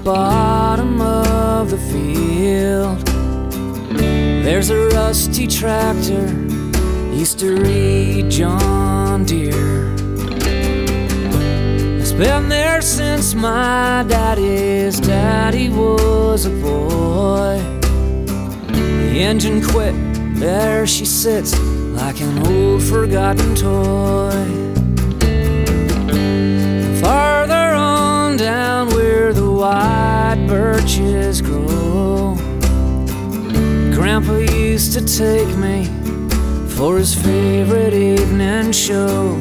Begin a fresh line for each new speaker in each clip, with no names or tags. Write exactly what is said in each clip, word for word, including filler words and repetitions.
bottom of the field, there's a rusty tractor, used to read John Deere. It's been there since my daddy's daddy was a boy. The engine quit, there she sits like an old forgotten toy. Farther on down where the white birches grow, Grandpa used to take me for his favorite evening show.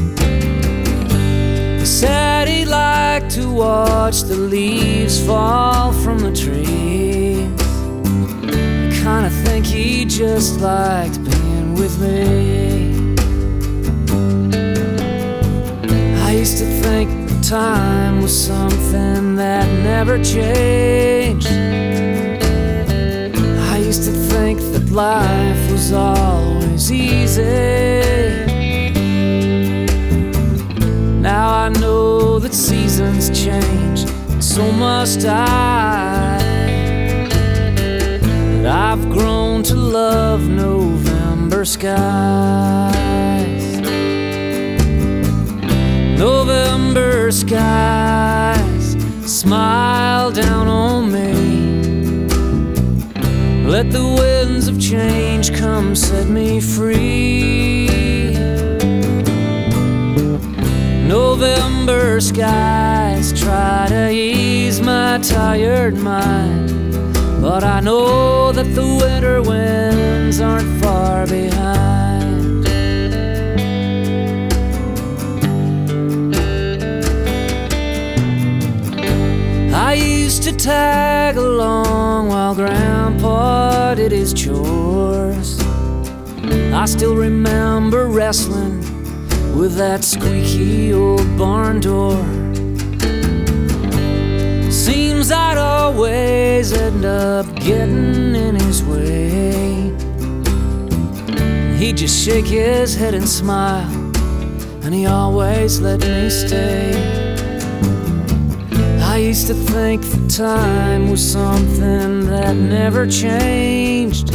He said he liked to watch the leaves fall from the trees. I kinda think he just liked being with me. I used to think that time was something that never changed. I used to think that life was always easy. Now I know that seasons change, and so must I. But I've grown to love November skies. November skies smile down on me. Let the winds of change come set me free. November skies try to ease my tired mind, but I know that the winter winds aren't far behind. I used to tag along while Grandpa did his chores. I still remember wrestling with that squeaky old barn door. Seems I'd always end up getting in his way. He'd just shake his head and smile, and he always let me stay. I used to think that time was something that never changed.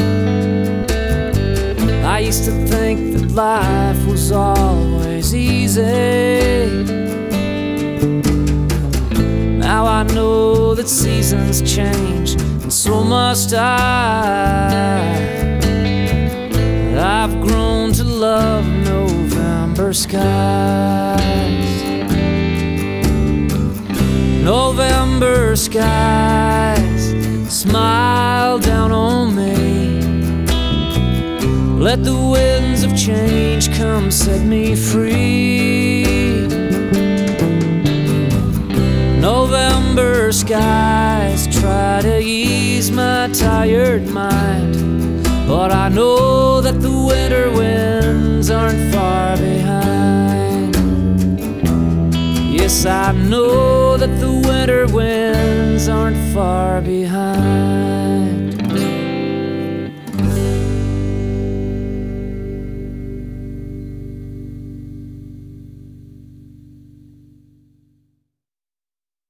I used to think that life was always easy. Now I know that seasons change, and so must I. But I've grown to love November skies. November skies smile down on me. Let the winds of change come set me free. November skies try to ease my tired mind, but I know that the winter winds aren't far behind. Yes, I know that the winter winds aren't far behind.